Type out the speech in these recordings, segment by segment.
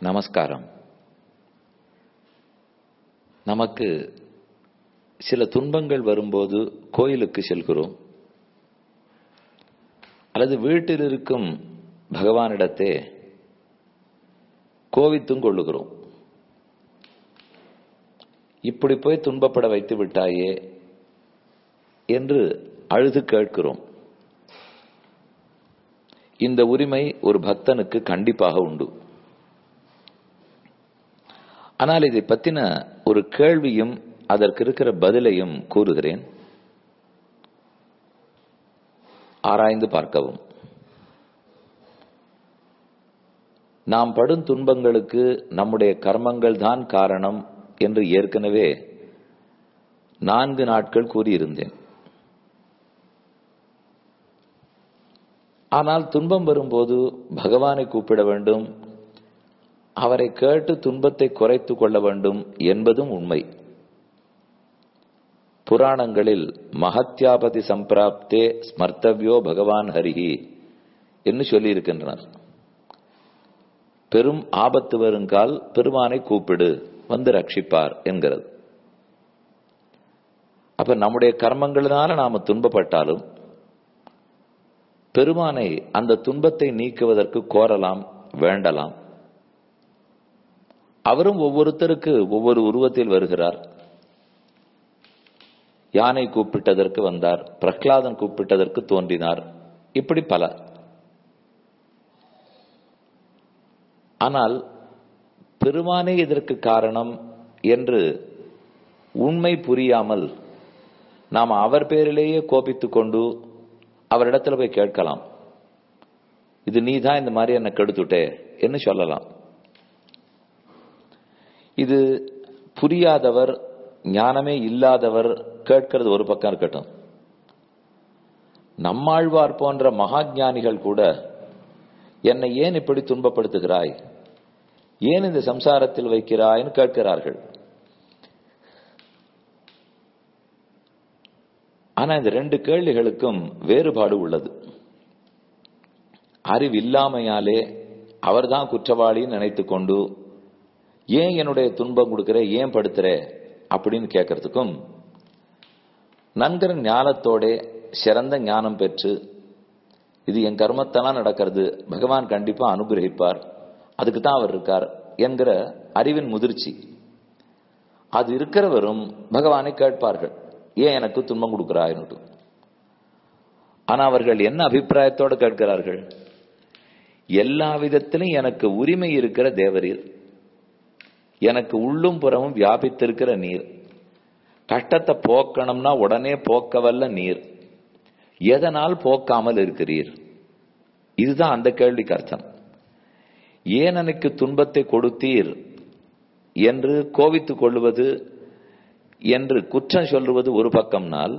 நமஸ்காரம். நமக்கு சில துன்பங்கள் வரும்போது கோயிலுக்கு செல்கிறோம், அல்லது வீட்டில் இருக்கும் பகவானிடத்தே கோவித்தும் கொள்ளுகிறோம். இப்படி போய் துன்பப்பட வைத்து விட்டாயே என்று அழுது கேட்கிறோம். இந்த உரிமை ஒரு பக்தனுக்கு கண்டிப்பாக உண்டு. ஆனால் இதை பற்றின ஒரு கேள்வியும் அதற்கு இருக்கிற பதிலையும் கூறுகிறேன், ஆராய்ந்து பார்க்கவும். நாம் படும் துன்பங்களுக்கு நம்முடைய கர்மங்கள் தான் காரணம் என்று ஏற்கனவே 4 நாட்கள் கூறியிருந்தேன். ஆனால் துன்பம் வரும்போது பகவானை கூப்பிட வேண்டும், அவரை கேட்டு துன்பத்தை குறைத்துக் கொள்ள வேண்டும் என்பதும் உண்மை. புராணங்களில் மகத்யாபதி சம்பிராப்தே ஸ்மர்த்தவ்யோ பகவான் ஹரிஹி என்று சொல்லியிருக்கின்றனர். பெரும் ஆபத்து வருங்கால் பெருமானை கூப்பிடு, வந்து ரட்சிப்பார் என்கிறது. அப்ப நம்முடைய கர்மங்களினால நாம துன்பப்பட்டாலும் பெருமானை அந்த துன்பத்தை நீக்குவதற்கு கோரலாம், வேண்டலாம். அவரும் ஒவ்வொருத்தருக்கு ஒவ்வொரு உருவத்தில் வருகிறார். யானை கூப்பிட்டதற்கு வந்தார், பிரகலாதன் கூப்பிட்டதற்கு தோன்றினார், இப்படி பல. ஆனால் பெருமானே இதற்கு காரணம் என்று உண்மை புரியாமல் நாம் அவர் பேரிலேயே கோபித்துக் கொண்டு அவரிடத்துல போய் கேட்கலாம், இது நீதான் இந்த மாதிரி என்ன கெடுத்துட்டே என்று சொல்லலாம். இது புரியாதவர், ஞானமே இல்லாதவர் கேட்கிறது ஒரு பக்கம் இருக்கட்டும். நம்மாழ்வார் போன்ற மகா ஞானிகள் கூட என்னை ஏன் இப்படி துன்பப்படுத்துகிறாய், ஏன் இந்த சம்சாரத்தில் வைக்கிறாய்னு கேட்கிறார்கள். ஆனா இந்த 2 கேள்விகளுக்கும் வேறுபாடு உள்ளது. அறிவில்லாமையாலே அவர்தான் குற்றவாளின்னு நினைத்துக் கொண்டு ஏன் என்னுடைய துன்பம் கொடுக்கிற, ஏன் படுத்துற அப்படின்னு கேட்கறதுக்கும், நன்கிற ஞானத்தோட சிறந்த ஞானம் பெற்று இது என் கர்மத்தெல்லாம் நடக்கிறது, பகவான் கண்டிப்பா அனுகிரகிப்பார், அதுக்கு தான் அவர் இருக்கார் என்கிற அறிவின் முதிர்ச்சி அது இருக்கிறவரும் பகவானை கேட்பார்கள், ஏன் எனக்கு துன்பம் கொடுக்கிறாய்னு. ஆனா அவர்கள் என்ன அபிப்பிராயத்தோடு கேட்கிறார்கள், எல்லா விதத்திலும் எனக்கு உரிமை இருக்கிற தேவரீர், எனக்கு உள்ளும் புறமும் வியாபித்திருக்கிற நீர், கஷ்டத்தை போக்கணும்னா உடனே போக்கவல்ல நீர், எதனால் போக்காமல் இருக்கிறீர்? இதுதான் அந்த கேள்விக்கு அர்த்தம். ஏன் எனக்கு துன்பத்தை கொடுத்தீர் என்று கோபித்துக் கொள்வது என்று குற்றம் சொல்லுவது ஒரு பக்கம்னால்,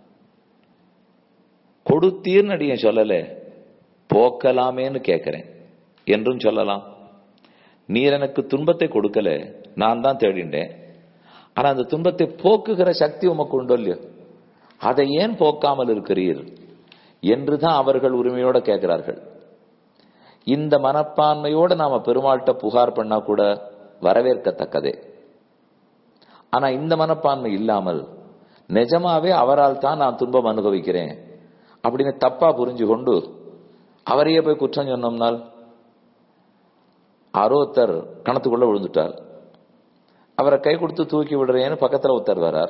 கொடுத்தீர்னு அடிய சொல்லல, போக்கலாமேன்னு கேட்கிறேன் என்றும் சொல்லலாம். நீர் எனக்கு துன்பத்தை கொடுக்கல, நான் தான் தேடிண்டேன், ஆனா அந்த துன்பத்தை போக்குகிற சக்தி உமக்கு உண்டோ இல்லையோ, அதை ஏன் போக்காமல் இருக்கிறீர் என்றுதான் அவர்கள் உரிமையோட கேட்கிறார்கள். இந்த மனப்பான்மையோட நாம பெருமாள்கிட்ட புகார் பண்ணா கூட வரவேற்கத்தக்கதே. ஆனா இந்த மனப்பான்மை இல்லாமல் நிஜமாவே அவரால் தான் நான் துன்பம் அனுபவிக்கிறேன் அப்படின்னு தப்பா புரிஞ்சு கொண்டு அவரையே போய் குற்றம் சொன்னோம்னால், ஆரோத்தர் கணத்துக்குள்ள விழுந்துட்டார், அவரை கை கொடுத்து தூக்கி விடுறேன்னு பக்கத்துல ஒருத்தர் வரார்.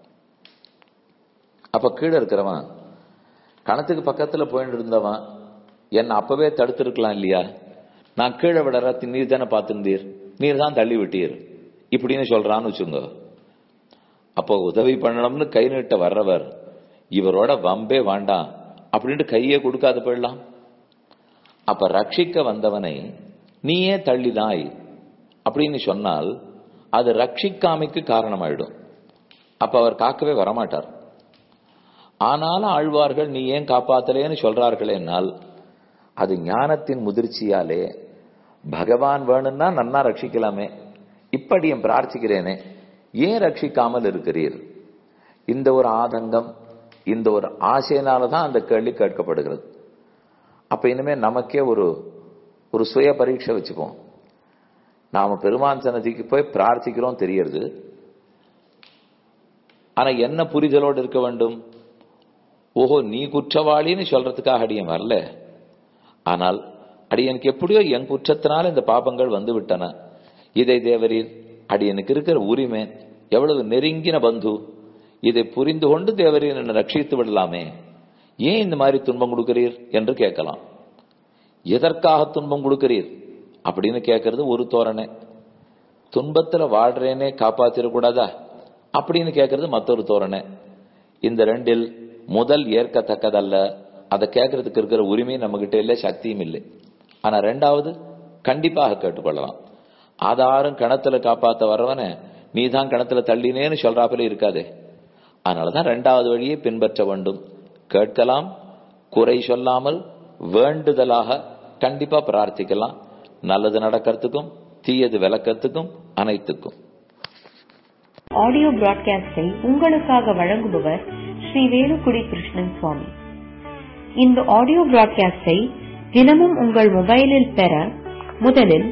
அப்ப கீழே இருக்கிறவன் கணத்துக்கு பக்கத்துல போயிட்டு இருந்தவன் என்ன அப்பவே தடுத்திருக்கலாம் இல்லையா, நான் கீழே விடற நீர் தானே பார்த்திருந்தீர், நீர் தான் தள்ளி விட்டீர் இப்படின்னு சொல்றான்னு வச்சுங்க. அப்போ உதவி பண்ணணும்னு கை நீட்ட வர்றவர் இவரோட வம்பே வேண்டாம் அப்படின்ட்டு கையே கொடுக்காத போயிடலாம். அப்ப ரட்சிக்க வந்தவனை நீயே தள்ளிதாய் அப்படின்னு சொன்னால் அது ரட்சிக்காமைக்கு காரணமாயிடும். அப்ப அவர் காக்கவே வரமாட்டார். ஆனாலும் ஆழ்வார்கள் நீ ஏன் காப்பாத்தலேன்னு சொல்றார்களே என்னால் அது ஞானத்தின் முதிர்ச்சியாலே பகவான் வேணும்னா நன்னா ரட்சிக்கலாமே, இப்படி என் பிரார்த்திக்கிறேனே, ஏன் ரட்சிக்காமல் இருக்கிறீர்? இந்த ஒரு ஆதங்கம், இந்த ஒரு ஆசையினாலதான் அந்த கேள்வி கேட்கப்படுகிறது. அப்ப இனிமே நமக்கே ஒரு சுய பரீட்சை வச்சுப்போம். நாம பெருமான் சன்னதிக்கு போய் பிரார்த்திக்கிறோம் தெரியறது. ஆனா என்ன புரிதலோடு இருக்க வேண்டும்? ஓஹோ, நீ குற்றவாளின்னு சொல்றதுக்காக அடியன் வரல. ஆனால் அடியனுக்கு எப்படியோ என் குற்றத்தினால இந்த பாபங்கள் வந்து விட்டன. இதை தேவரீர், அடியனுக்கு இருக்கிற உரிமை, எவ்வளவு நெருங்கின பந்து, இதை புரிந்து கொண்டு தேவரீர் என்னை ரட்சித்து விடலாமே, ஏன் இந்த மாதிரி துன்பம் கொடுக்கிறீர் என்று கேட்கலாம். எதற்காக துன்பம் கொடுக்கிறீர் அப்படின்னு கேட்கறது ஒரு தோரணை. துன்பத்துல வாழ்றேனே காப்பாத்திடக்கூடாதா அப்படின்னு கேட்கறது மற்றொரு தோரணை. இந்த ரெண்டில் முதல் ஏற்கத்தக்கதல்ல. அதை கேட்கறதுக்கு இருக்கிற உரிமை நம்ம கிட்ட இல்லை, சக்தியும் இல்லை. ஆனா ரெண்டாவது கண்டிப்பாக கேட்டுக்கொள்ளலாம். ஆதாரம் கணத்துல காப்பாத்த வர்றவன நீ தான் கணத்துல தள்ளினேன்னு சொல்றாப்புல இருக்காதே. அதனாலதான் ரெண்டாவது வழியை பின்பற்ற வேண்டும். கேட்கலாம், குறை சொல்லாமல் வேண்டுதலாக கண்டிப்பா பிரார்த்திக்கலாம். நல்லது நடக்கிறதுக்கும் தீயது விளக்கத்துக்கும் அனைத்துக்கும். ஆடியோ பிராட்காஸ்டை உங்களுக்காக வழங்குபவர் ஸ்ரீ வேலுக்குடி கிருஷ்ணன் சுவாமி. இந்த ஆடியோ பிராட்காஸ்டை தினமும் உங்கள் மொபைலில் பெற முதலில்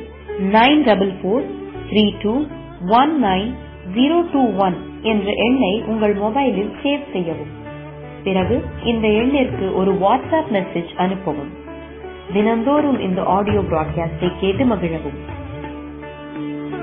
9443219021 என்ற எண்ணை உங்கள் மொபைலில் சேவ் செய்யவும். பிறகு இந்த எண்ணிற்கு ஒரு வாட்ஸ்அப் மெசேஜ் அனுப்பவும். தினந்தோறும் இந்த ஆடியோ பிராட்காஸ்டை கேட்டு மகிழவும்.